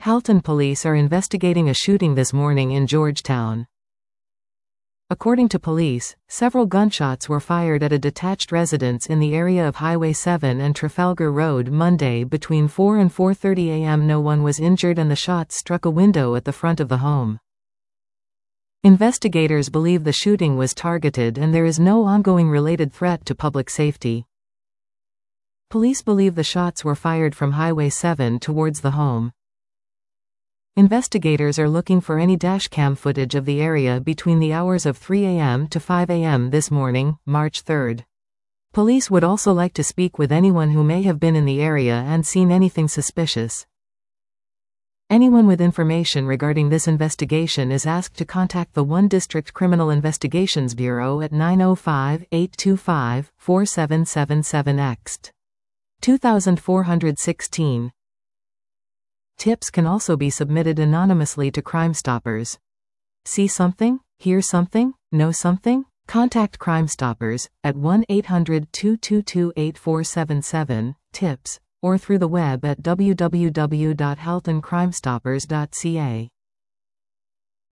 Halton police are investigating a shooting this morning in Georgetown. According to police, several gunshots were fired at a detached residence in the area of Highway 7 and Trafalgar Road Monday between 4 and 4:30 a.m. No one was injured and the shots struck a window at the front of the home. Investigators believe the shooting was targeted and there is no ongoing related threat to public safety. Police believe the shots were fired from Highway 7 towards the home. Investigators are looking for any dashcam footage of the area between the hours of 3 a.m. to 5 a.m. this morning, March 3. Police would also like to speak with anyone who may have been in the area and seen anything suspicious. Anyone with information regarding this investigation is asked to contact the 1 District Criminal Investigations Bureau at 905-825-4777 2416. Tips can also be submitted anonymously to Crime Stoppers. See something? Hear something? Know something? Contact Crime Stoppers at 1-800-222-8477, tips, or through the web at www.haltoncrimestoppers.ca.